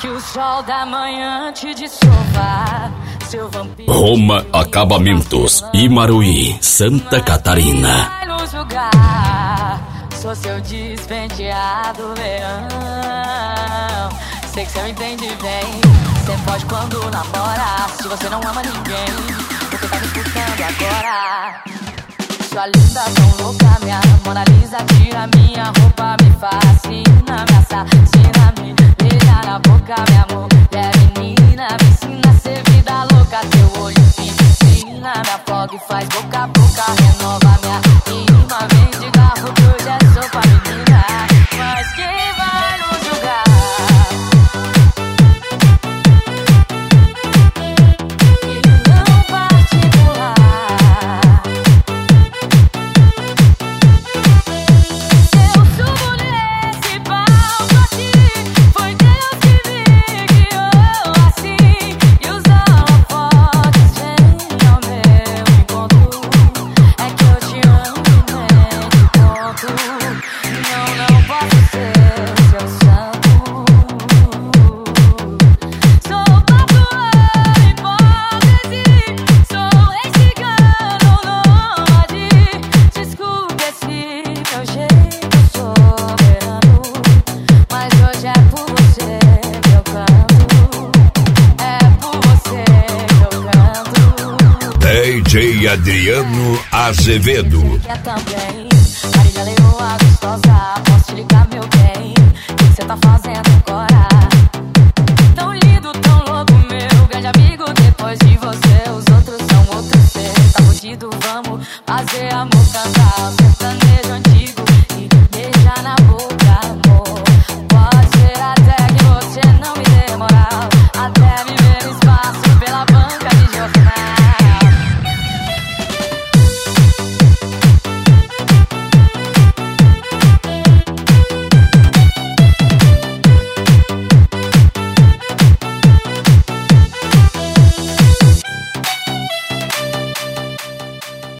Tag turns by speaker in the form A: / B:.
A: que o sol da manhã te desova, seu vampiro.
B: Roma Acabamentos, Imaruí, Santa Catarina.
A: Vai nos julgar, sou seu despenteado leão. Sei que você me entende bem, você pode quando namora. Se você não ama ninguém, porque tá me escutando agora. Sua linda tão louca, minha Mona Lisa, tira minha roupa, me fascina, me assassina, me beija na boca, meu amor. É menina, me ensina a ser vida louca, teu olho me ensina, me afoga e faz boca a boca, renova minha rima, vem de garro que hoje é sopa, menina. Mas quem vai nos julgar?
C: DJ Adriano Azevedo.
A: Quer também? Marília Leoa gostosa, posso te ligar, meu bem? O que cê tá fazendo agora?